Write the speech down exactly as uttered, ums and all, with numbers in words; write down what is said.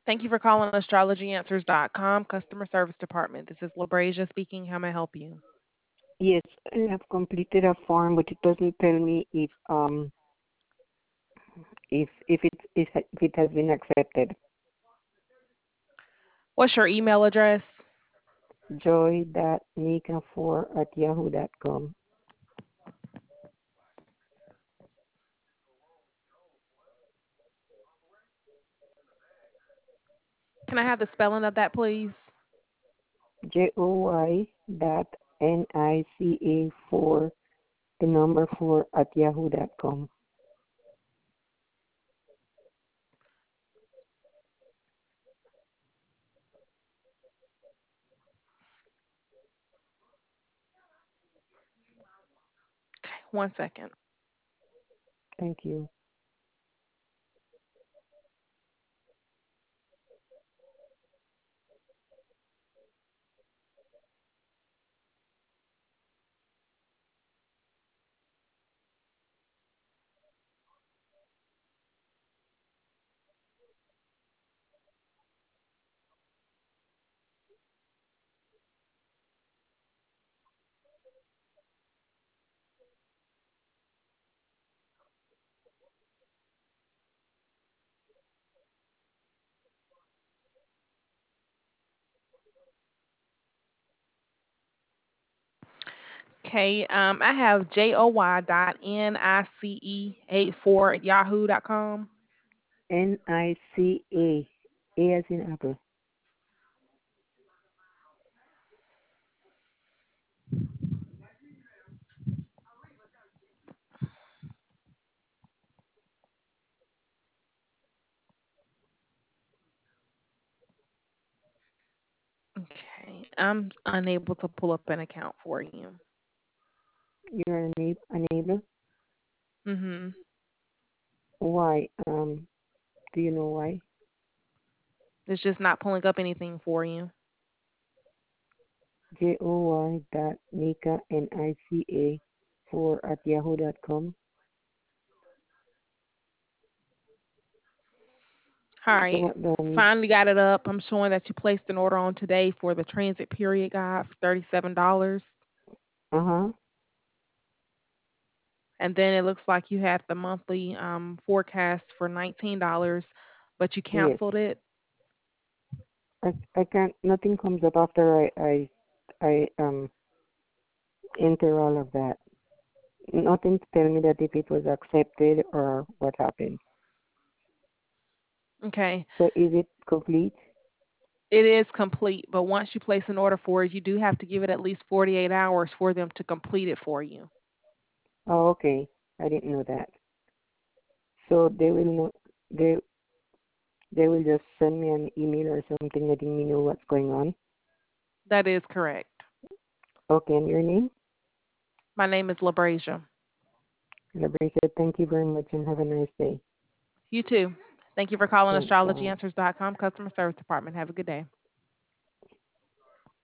Thank you for calling astrology answers dot com customer service department. This is LaBrasia speaking. How may I help you? Yes, I have completed a form, but it doesn't tell me if um if if it if it has been accepted. What's your email address? Joy dot nika four at yahoo dot com. Can I have the spelling of that, please? J O Y dot N I C A four, the number four at yahoo dot com. Okay, one second. Thank you. Okay, um, I have J O Y dot N I C E eight four at yahoo dot com. N I C A, A as in apple. Okay, I'm unable to pull up an account for you. You're una- unable. Mm-hmm. Why? Um, do you know why? It's just not pulling up anything for you. J O Y dot nika N I C A four at yahoo dot com. All So right, what do I need? finally got it up. I'm showing that you placed an order on today for the transit period guide for thirty-seven dollars. Uh huh. And then it looks like you had the monthly um, forecast for nineteen dollars, but you Yes. canceled it. I I can't. Nothing comes up after I I I um enter all of that. Nothing to tell me that if it was accepted or what happened. Okay. So is it complete? It is complete, but once you place an order for it, you do have to give it at least forty-eight hours for them to complete it for you. Oh, okay. I didn't know that. So they will know. They they will just send me an email or something letting me know what's going on. That is correct. Okay, and your name? My name is LaBrasia. Labrica, thank you very much and have a nice day. You too. Thank you for calling Thanks. astrology Bye. answers dot com customer service department. Have a good day.